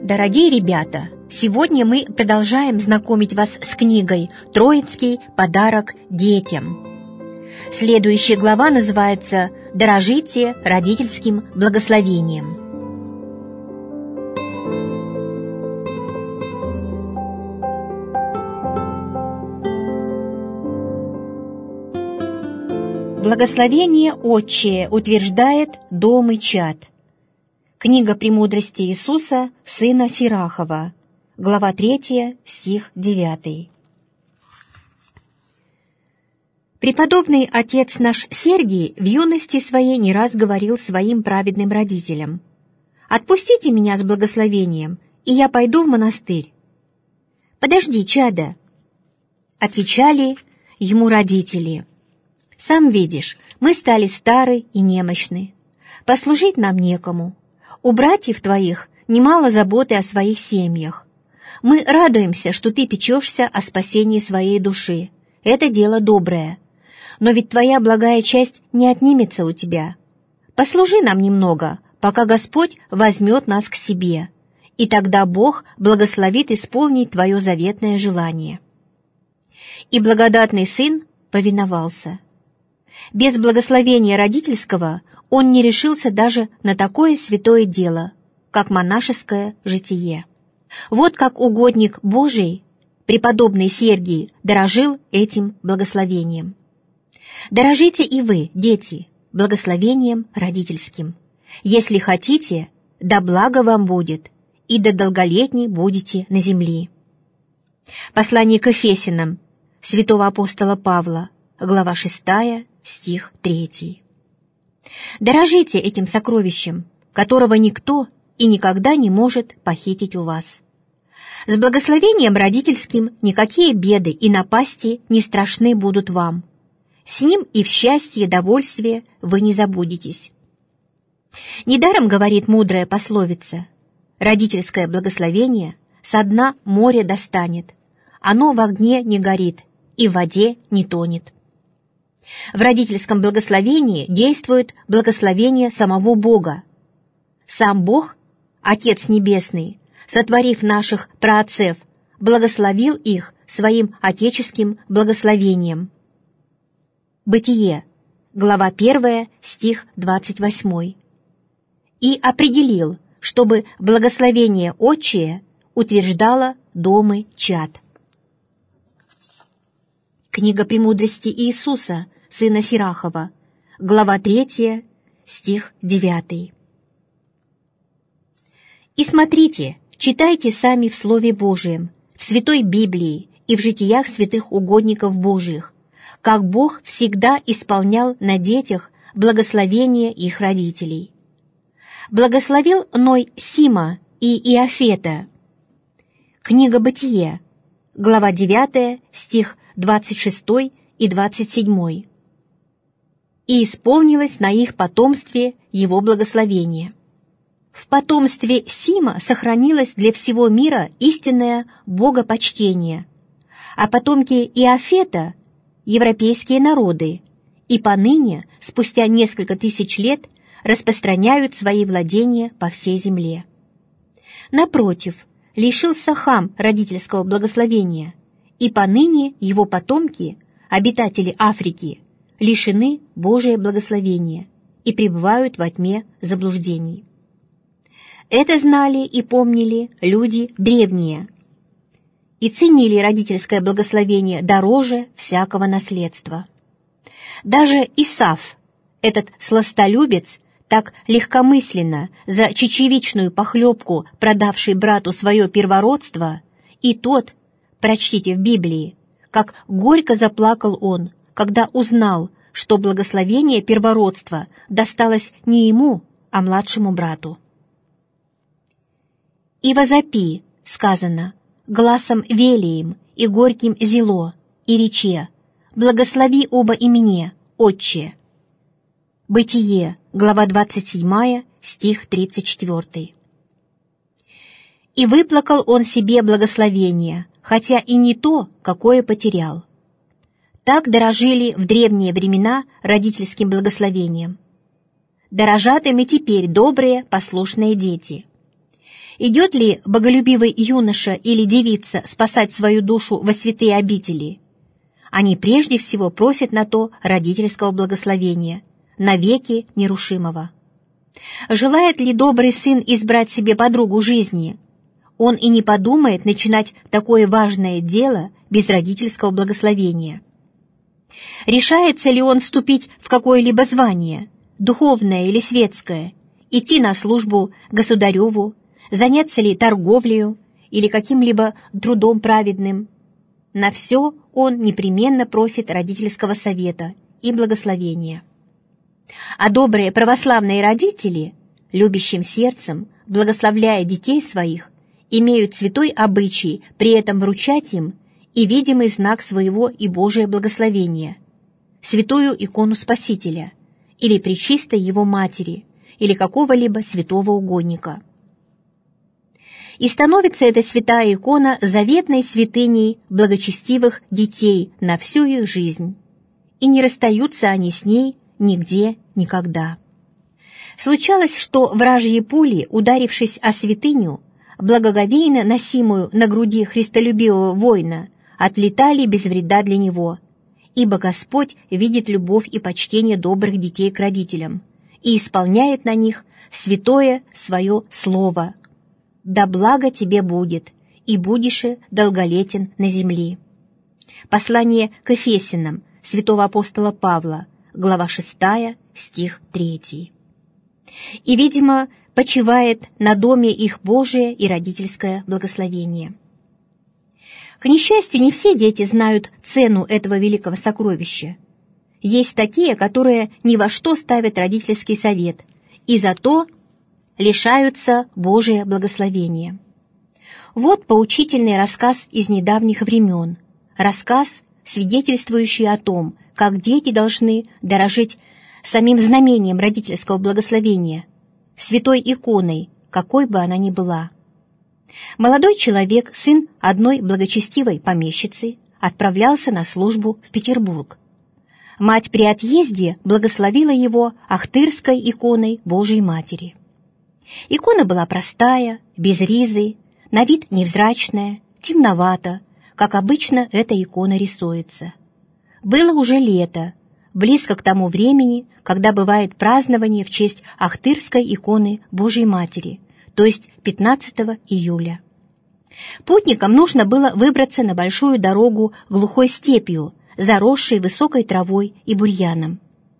Дорогие ребята, сегодня мы продолжаем знакомить вас с книгой «Троицкий подарок детям». Следующая глава называется «Дорожите родительским благословением». Благословение отчие утверждает дом и чад. Книга «Премудрости Иисуса, сына Сирахова», глава 3, стих 9. Преподобный отец наш Сергий в юности своей не раз говорил своим праведным родителям: «Отпустите меня с благословением, и я пойду в монастырь». «Подожди, чадо», — отвечали ему родители. «Сам видишь, мы стали стары и немощны. Послужить нам некому. У братьев твоих немало заботы о своих семьях. Мы радуемся, что ты печешься о спасении своей души. Это дело доброе. Но ведь твоя благая часть не отнимется у тебя. Послужи нам немного, пока Господь возьмет нас к себе, и тогда Бог благословит исполнить твое заветное желание». И благодатный сын повиновался. Без благословения родительского он не решился даже на такое святое дело, как монашеское житие. Вот как угодник Божий, преподобный Сергий, дорожил этим благословением. Дорожите и вы, дети, благословением родительским. Если хотите, да благо вам будет, и да долголетней будете на земле. Послание к Ефесянам святого апостола Павла, глава 6, стих 3. Дорожите этим сокровищем, которого никто и никогда не может похитить у вас. С благословением родительским никакие беды и напасти не страшны будут вам. С ним и в счастье и довольстве вы не забудетесь. Недаром говорит мудрая пословица: родительское благословение со дна моря достанет, оно в огне не горит и в воде не тонет. В родительском благословении действует благословение самого Бога. Сам Бог, Отец Небесный, сотворив наших праотцев, благословил их своим отеческим благословением. Бытие, глава 1, стих 28. И определил, чтобы благословение отчие утверждало дом и чад. Книга «Премудрости Иисуса, сына Сирахова», глава 3, стих 9. «И смотрите, читайте сами в Слове Божием, в Святой Библии и в житиях святых угодников Божиих, как Бог всегда исполнял на детях благословение их родителей. Благословил Ной Сима и Иофета». Книга «Бытие», глава 9, стих 26 и 27. «И исполнилось на их потомстве его благословение». В потомстве Сима сохранилось для всего мира истинное богопочтение, а потомки Иофета — европейские народы, и поныне, спустя несколько тысяч лет, распространяют свои владения по всей земле. Напротив, лишился Хам родительского благословения, и поныне его потомки, обитатели Африки, лишены Божия благословения и пребывают во тьме заблуждений. Это знали и помнили люди древние и ценили родительское благословение дороже всякого наследства. Даже Исав, этот сластолюбец, так легкомысленно за чечевичную похлебку продавший брату свое первородство, и тот, прочтите в Библии, как горько заплакал он, когда узнал, что благословение первородства досталось не ему, а младшему брату. «И возопи», сказано, «гласом велием и горьким зело, и рече, благослови оба имени, Отче». Бытие, глава 27, стих 34. «И выплакал он себе благословение, хотя и не то, какое потерял». Так дорожили в древние времена родительским благословением. Дорожат им и теперь добрые, послушные дети. Идет ли боголюбивый юноша или девица спасать свою душу во святые обители? Они прежде всего просят на то родительского благословения, навеки нерушимого. Желает ли добрый сын избрать себе подругу жизни? Он и не подумает начинать такое важное дело без родительского благословения. Решается ли он вступить в какое-либо звание, духовное или светское, идти на службу государеву, заняться ли торговлею или каким-либо трудом праведным? На все он непременно просит родительского совета и благословения. А добрые православные родители, любящим сердцем, благословляя детей своих, имеют святой обычай при этом вручать им и видимый знак своего и Божие благословения, святую икону Спасителя или Пречистой Его Матери или какого-либо святого угодника. И становится эта святая икона заветной святыней благочестивых детей на всю их жизнь, и не расстаются они с ней нигде, никогда. Случалось, что вражьи пули, ударившись о святыню, благоговейно носимую на груди христолюбивого воина, отлетали без вреда для него, ибо Господь видит любовь и почтение добрых детей к родителям и исполняет на них святое свое слово: «Да благо тебе будет, и будешь долголетен на земли». Послание к Ефесянам святого апостола Павла, глава 6, стих 3. И, видимо, почивает на доме их Божие и родительское благословение. К несчастью, не все дети знают цену этого великого сокровища. Есть такие, которые ни во что ставят родительский совет, и зато лишаются Божия благословения. Вот поучительный рассказ из недавних времен, рассказ, свидетельствующий о том, как дети должны дорожить самим знамением родительского благословения, святой иконой, какой бы она ни была. Молодой человек, сын одной благочестивой помещицы, отправлялся на службу в Петербург. Мать при отъезде благословила его ахтырской иконой Божией Матери. Икона была простая, без ризы, на вид невзрачная, темновата, как обычно эта икона рисуется. Было уже лето, близко к тому времени, когда бывает празднование в честь ахтырской иконы Божией Матери, то есть 15 июля. Путникам нужно было выбраться на большую дорогу глухой степью, заросшей высокой травой и бурьяном.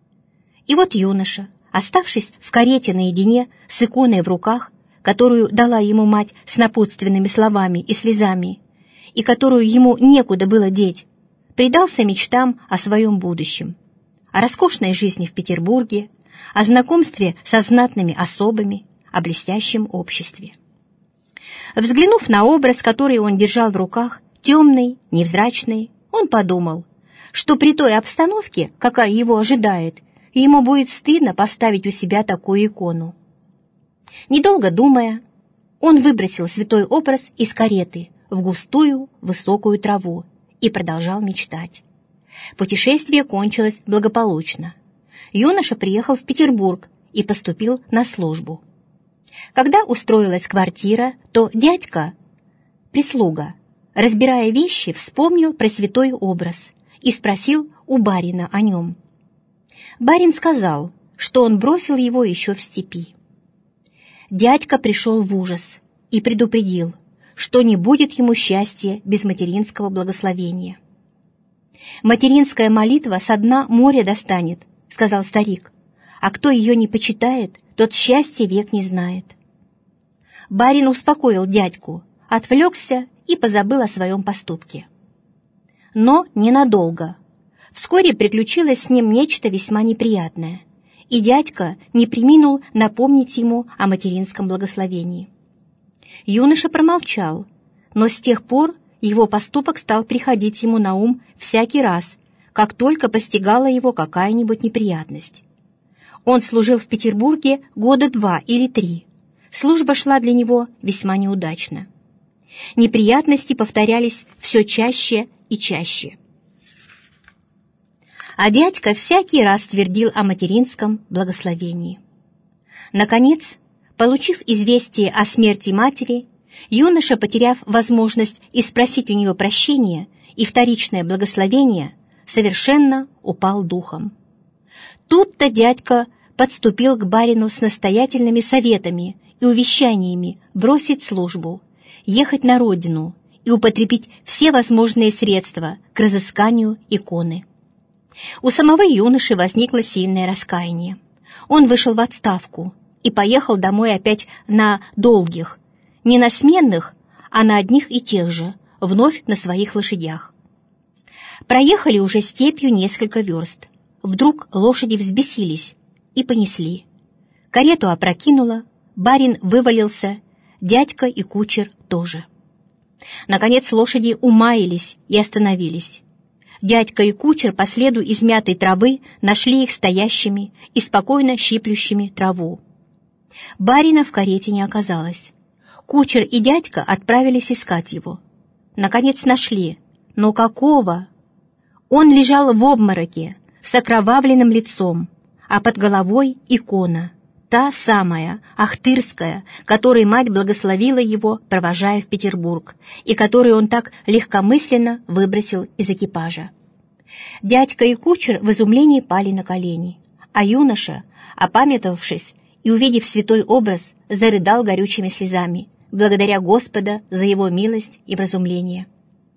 И вот юноша, оставшись в карете наедине с иконой в руках, которую дала ему мать с напутственными словами и слезами, и которую ему некуда было деть, предался мечтам о своем будущем, о роскошной жизни в Петербурге, о знакомстве со знатными особами, о блестящем обществе. Взглянув на образ, который он держал в руках, темный, невзрачный, он подумал, что при той обстановке, какая его ожидает, ему будет стыдно поставить у себя такую икону. Недолго думая, он выбросил святой образ из кареты в густую высокую траву и продолжал мечтать. Путешествие кончилось благополучно. Юноша приехал в Петербург и поступил на службу. Когда устроилась квартира, то дядька, прислуга, разбирая вещи, вспомнил про святой образ и спросил у барина о нем. Барин сказал, что он бросил его еще в степи. Дядька пришел в ужас и предупредил, что не будет ему счастья без материнского благословения. «Материнская молитва со дна моря достанет», — сказал старик, «а кто ее не почитает, тот счастья век не знает». Барин успокоил дядьку, отвлекся и позабыл о своем поступке. Но ненадолго. Вскоре приключилось с ним нечто весьма неприятное, и дядька не преминул напомнить ему о материнском благословении. Юноша промолчал, но с тех пор его поступок стал приходить ему на ум всякий раз, как только постигала его какая-нибудь неприятность. Он служил в Петербурге года 2 или 3. Служба шла для него весьма неудачно. Неприятности повторялись все чаще и чаще. А дядька всякий раз твердил о материнском благословении. Наконец, Получив известие о смерти матери, юноша, потеряв возможность и спросить у нее прощения и вторичное благословение, совершенно упал духом. Тут-то дядька подступил к барину с настоятельными советами и увещаниями бросить службу, ехать на родину и употребить все возможные средства к разысканию иконы. У самого юноши возникло сильное раскаяние. Он вышел в отставку и поехал домой опять на долгих, не на сменных, а на одних и тех же, вновь на своих лошадях. Проехали уже степью несколько верст. Вдруг лошади взбесились и понесли. Карету опрокинуло, барин вывалился, дядька и кучер тоже. Наконец лошади умаялись и остановились. Дядька и кучер по следу измятой травы нашли их стоящими и спокойно щиплющими траву. Барина в карете не оказалось. Кучер и дядька отправились искать его. Наконец нашли. Но какого? Он лежал в обмороке, с окровавленным лицом, а под головой икона, та самая, ахтырская, которой мать благословила его, провожая в Петербург, и которую он так легкомысленно выбросил из экипажа. Дядька и кучер в изумлении пали на колени, а юноша, опамятовавшись и увидев святой образ, зарыдал горючими слезами, благодаря Господа за его милость и вразумление.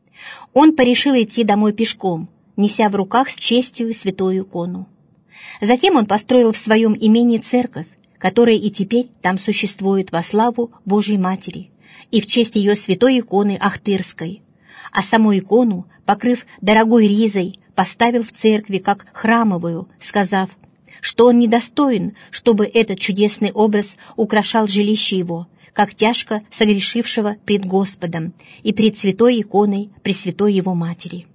Он порешил идти домой пешком, неся в руках с честью святую икону. Затем он построил в своем имении церковь, которая и теперь там существует во славу Божьей Матери и в честь ее святой иконы Ахтырской, а саму икону, покрыв дорогой ризой, поставил в церкви как храмовую, сказав, что он недостоин, чтобы этот чудесный образ украшал жилище его, как тяжко согрешившего пред Господом и пред святой иконой Пресвятой Его Матери.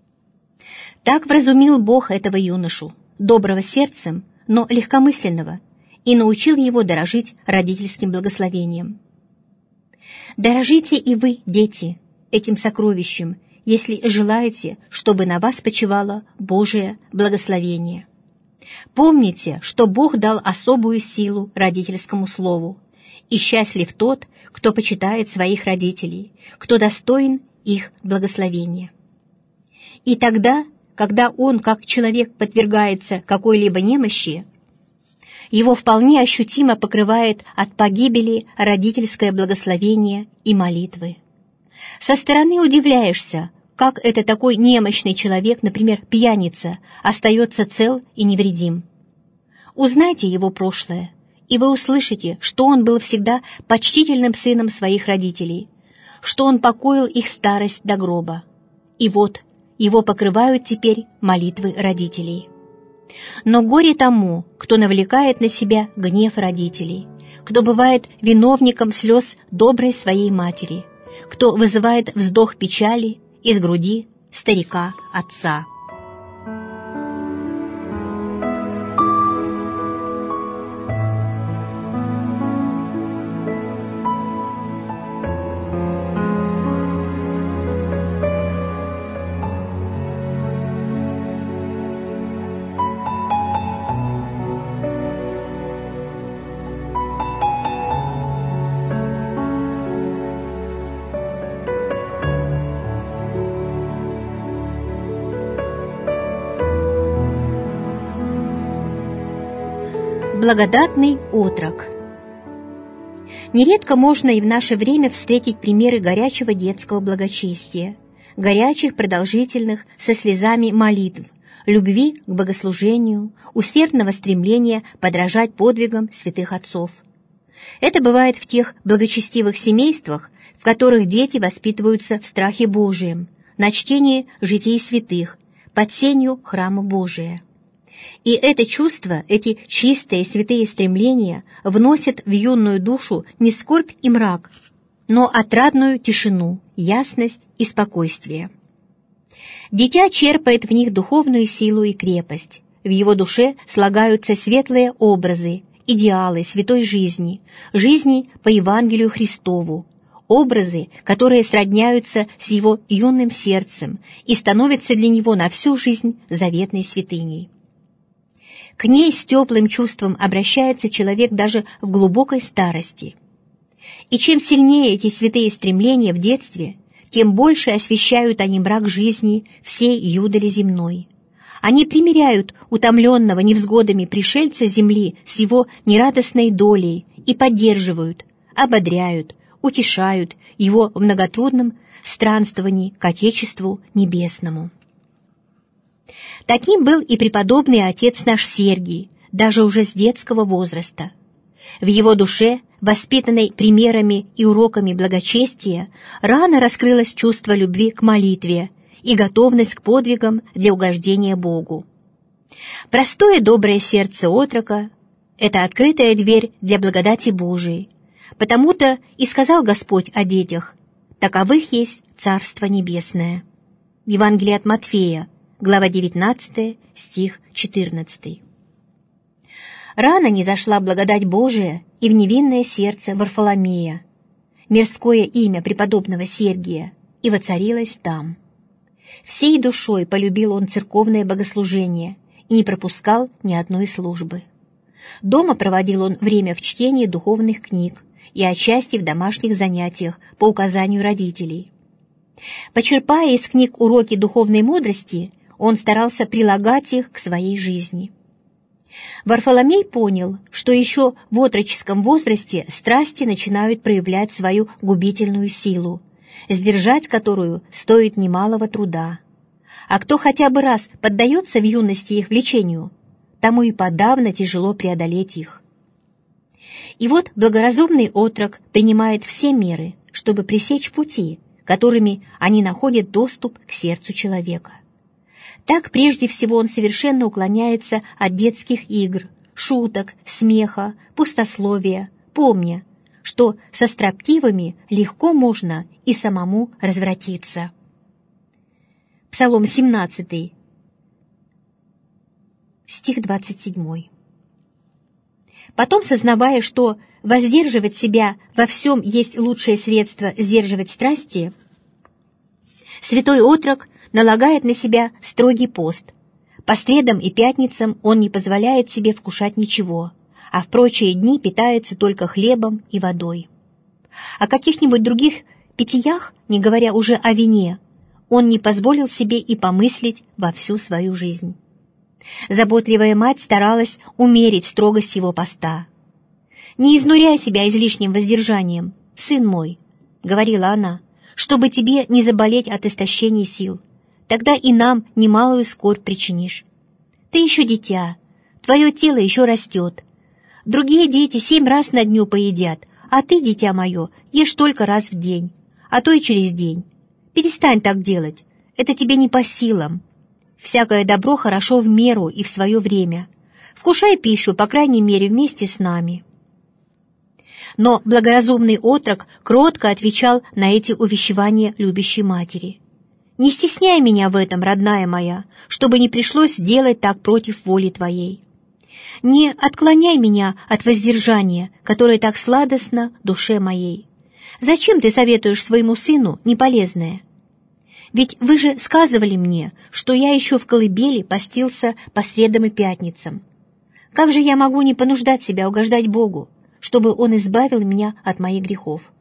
Так вразумил Бог этого юношу, доброго сердцем, но легкомысленного, и научил его дорожить родительским благословением. Дорожите и вы, дети, этим сокровищем, если желаете, чтобы на вас почивало Божие благословение. Помните, что Бог дал особую силу родительскому слову, и счастлив тот, кто почитает своих родителей, кто достоин их благословения. И тогда, когда он, как человек, подвергается какой-либо немощи, его вполне ощутимо покрывает от погибели родительское благословение и молитвы. Со стороны удивляешься, как это такой немощный человек, например, пьяница, остается цел и невредим. Узнайте его прошлое, и вы услышите, что он был всегда почтительным сыном своих родителей, что он покоил их старость до гроба. И вот, его покрывают теперь молитвы родителей. Но горе тому, кто навлекает на себя гнев родителей, кто бывает виновником слез доброй своей матери, кто вызывает вздох печали из груди старика-отца. Благодатный отрок. Нередко можно и в наше время встретить примеры горячего детского благочестия, горячих, продолжительных, со слезами молитв, любви к богослужению, усердного стремления подражать подвигам святых отцов. Это бывает в тех благочестивых семействах, в которых дети воспитываются в страхе Божием, на чтении житий святых, под сенью храма Божия. И это чувство, эти чистые святые стремления вносят в юную душу не скорбь и мрак, но отрадную тишину, ясность и спокойствие. Дитя черпает в них духовную силу и крепость. В его душе слагаются светлые образы, идеалы святой жизни, жизни по Евангелию Христову, образы, которые сродняются с его юным сердцем и становятся для него на всю жизнь заветной святыней. К ней с теплым чувством обращается человек даже в глубокой старости. И чем сильнее эти святые стремления в детстве, тем больше освещают они брак жизни всей юдоли земной. Они примиряют утомленного невзгодами пришельца земли с его нерадостной долей и поддерживают, ободряют, утешают его в многотрудном странствовании к Отечеству Небесному. Таким был и преподобный отец наш Сергий, даже уже с детского возраста. В его душе, воспитанной примерами и уроками благочестия, рано раскрылось чувство любви к молитве и готовность к подвигам для угождения Богу. Простое доброе сердце отрока — это открытая дверь для благодати Божией, потому-то и сказал Господь о детях: «Таковых есть Царство Небесное». Евангелие от Матфея, глава 19, стих 14. Рано низошла благодать Божия и в невинное сердце Варфоломея, мирское имя преподобного Сергия, и воцарилась там. Всей душой полюбил он церковное богослужение и не пропускал ни одной службы. Дома проводил он время в чтении духовных книг и отчасти в домашних занятиях по указанию родителей. Почерпая из книг уроки духовной мудрости, он старался прилагать их к своей жизни. Варфоломей понял, что еще в отроческом возрасте страсти начинают проявлять свою губительную силу, сдержать которую стоит немалого труда. А кто хотя бы раз поддается в юности их влечению, тому и подавно тяжело преодолеть их. И вот благоразумный отрок принимает все меры, чтобы пресечь пути, которыми они находят доступ к сердцу человека. Так прежде всего он совершенно уклоняется от детских игр, шуток, смеха, пустословия, помня, что со строптивыми легко можно и самому развратиться. Псалом 17, стих 27. Потом, сознавая, что воздерживать себя во всем есть лучшее средство сдерживать страсти, святой отрок налагает на себя строгий пост. По средам и пятницам он не позволяет себе вкушать ничего, а в прочие дни питается только хлебом и водой. О каких-нибудь других питьях, не говоря уже о вине, он не позволил себе и помыслить во всю свою жизнь. Заботливая мать старалась умерить строгость его поста. «Не изнуряй себя излишним воздержанием, сын мой», — говорила она, «чтобы тебе не заболеть от истощения сил. Тогда и нам немалую скорбь причинишь. Ты еще дитя, твое тело еще растет. Другие дети 7 раз на дню поедят, а ты, дитя мое, ешь только раз в день, а то и через день. Перестань так делать, это тебе не по силам. Всякое добро хорошо в меру и в свое время. Вкушай пищу, по крайней мере, вместе с нами». Но благоразумный отрок кротко отвечал на эти увещевания любящей матери. «Не стесняй меня в этом, родная моя, чтобы не пришлось делать так против воли твоей. Не отклоняй меня от воздержания, которое так сладостно душе моей. Зачем ты советуешь своему сыну неполезное? Ведь вы же сказывали мне, что я еще в колыбели постился по средам и пятницам. Как же я могу не понуждать себя угождать Богу, чтобы Он избавил меня от моих грехов?»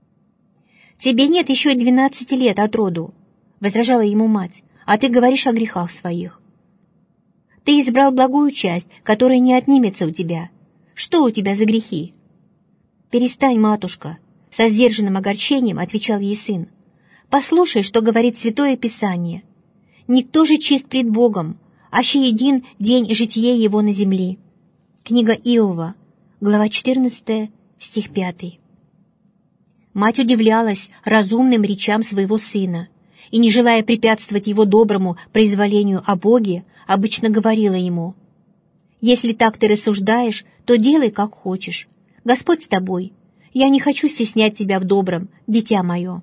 «Тебе нет еще 12 лет от роду», — возражала ему мать, «а ты говоришь о грехах своих. Ты избрал благую часть, которая не отнимется у тебя. Что у тебя за грехи?» «Перестань, матушка», — со сдержанным огорчением отвечал ей сын. «Послушай, что говорит Святое Писание. Никто же чист пред Богом, аще един день житие его на земли». Книга Иова, глава 14, стих 5. Мать удивлялась разумным речам своего сына и, не желая препятствовать его доброму произволению о Боге, обычно говорила ему: «Если так ты рассуждаешь, то делай, как хочешь. Господь с тобой. Я не хочу стеснять тебя в добром, дитя мое».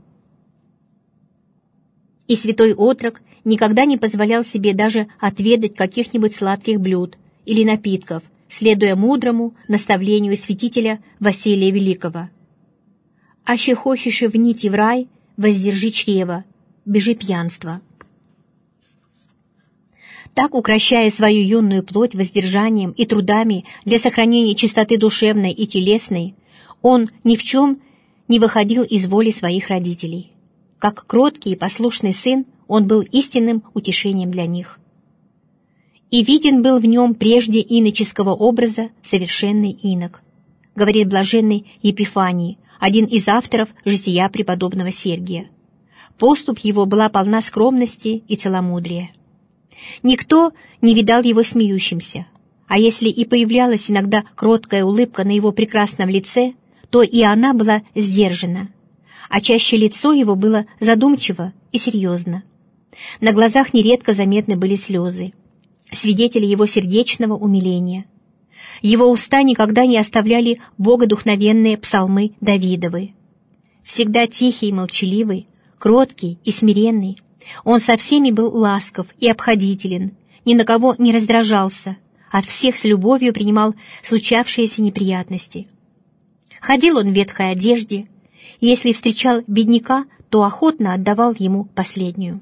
И святой отрок никогда не позволял себе даже отведать каких-нибудь сладких блюд или напитков, следуя мудрому наставлению святителя Василия Великого. «Аще хочешь в нити в рай, воздержи чрева, бежи пьянства». Так, укрощая свою юную плоть воздержанием и трудами для сохранения чистоты душевной и телесной, он ни в чем не выходил из воли своих родителей. Как кроткий и послушный сын, он был истинным утешением для них. «И виден был в нем прежде иноческого образа совершенный инок», говорит блаженный Епифаний, один из авторов жития преподобного Сергия. Поступь его была полна скромности и целомудрия. Никто не видал его смеющимся, а если и появлялась иногда кроткая улыбка на его прекрасном лице, то и она была сдержана, а чаще лицо его было задумчиво и серьезно. На глазах нередко заметны были слезы, свидетели его сердечного умиления. Его уста никогда не оставляли богодухновенные псалмы Давидовы. Всегда тихий и молчаливый, кроткий и смиренный, он со всеми был ласков и обходителен, ни на кого не раздражался, от всех с любовью принимал случавшиеся неприятности. Ходил он в ветхой одежде, и если встречал бедняка, то охотно отдавал ему последнюю.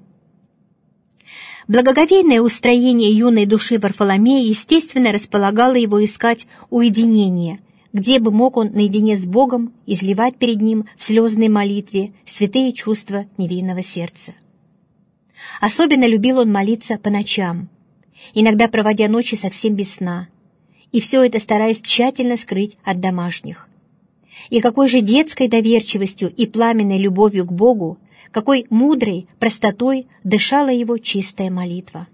Благоговейное устроение юной души Варфоломея естественно располагало его искать уединение, где бы мог он наедине с Богом изливать перед ним в слезной молитве святые чувства невинного сердца. Особенно любил он молиться по ночам, иногда проводя ночи совсем без сна, и все это стараясь тщательно скрыть от домашних. И какой же детской доверчивостью и пламенной любовью к Богу, какой мудрой простотой дышала его чистая молитва.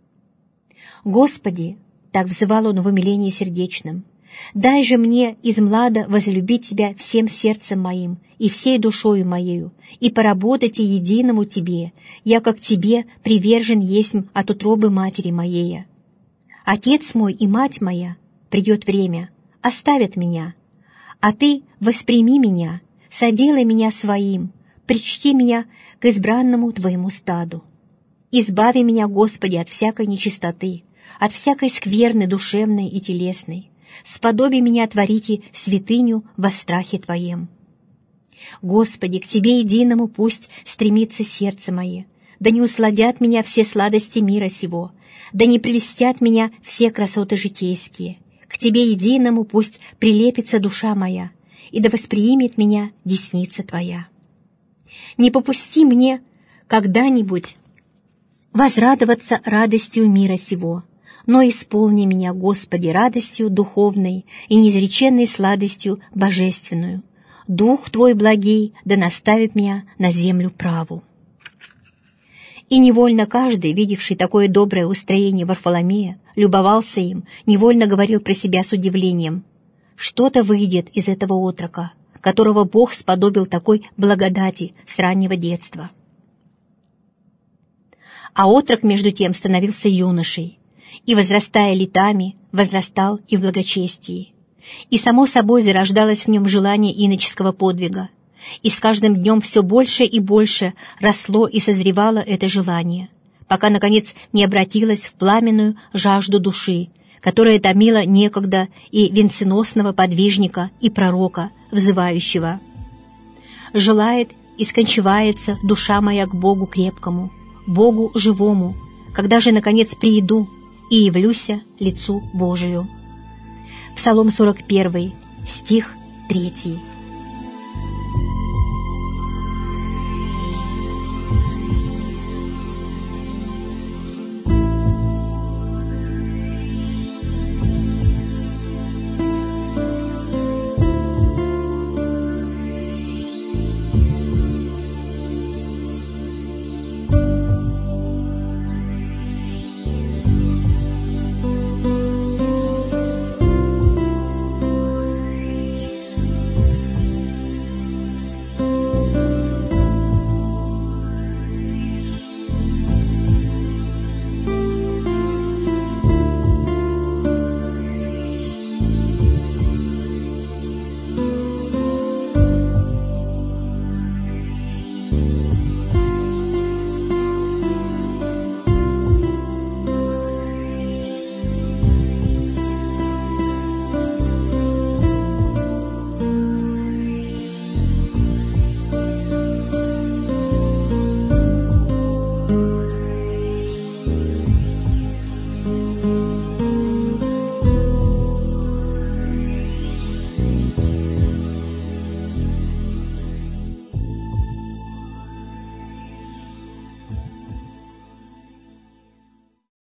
«Господи!» — так взывал он в умилении сердечном, «дай же мне измлада возлюбить Тебя всем сердцем моим и всей душою моею, и поработать и единому Тебе, я как Тебе привержен есмь от утробы матери моей. Отец мой и мать моя, придет время, оставят меня, а Ты восприми меня, соделай меня своим, причти меня к избранному Твоему стаду. Избави меня, Господи, от всякой нечистоты, от всякой скверны душевной и телесной, сподоби меня творите святыню во страхе Твоем. Господи, к Тебе единому пусть стремится сердце мое, да не усладят меня все сладости мира сего, да не прельстят меня все красоты житейские. К Тебе единому пусть прилепится душа моя, и да восприимет меня десница Твоя. Не попусти мне когда-нибудь возрадоваться радостью мира сего, но исполни меня, Господи, радостью духовной и неизреченной сладостью божественную. Дух Твой благий да наставит меня на землю праву». И невольно каждый, видевший такое доброе устроение Варфоломея, любовался им, невольно говорил про себя с удивлением: «Что-то выйдет из этого отрока, которого Бог сподобил такой благодати с раннего детства». А отрок, между тем, становился юношей, и, возрастая летами, возрастал и в благочестии. И само собой зарождалось в нем желание иноческого подвига, и с каждым днем все больше и больше росло и созревало это желание, пока, наконец, не обратилось в пламенную жажду души, которая томила некогда и венценосного подвижника и пророка, взывающего: «Желает и скончивается душа моя к Богу крепкому, Богу живому, когда же, наконец, прииду и явлюся лицу Божию». Псалом 41, стих 3.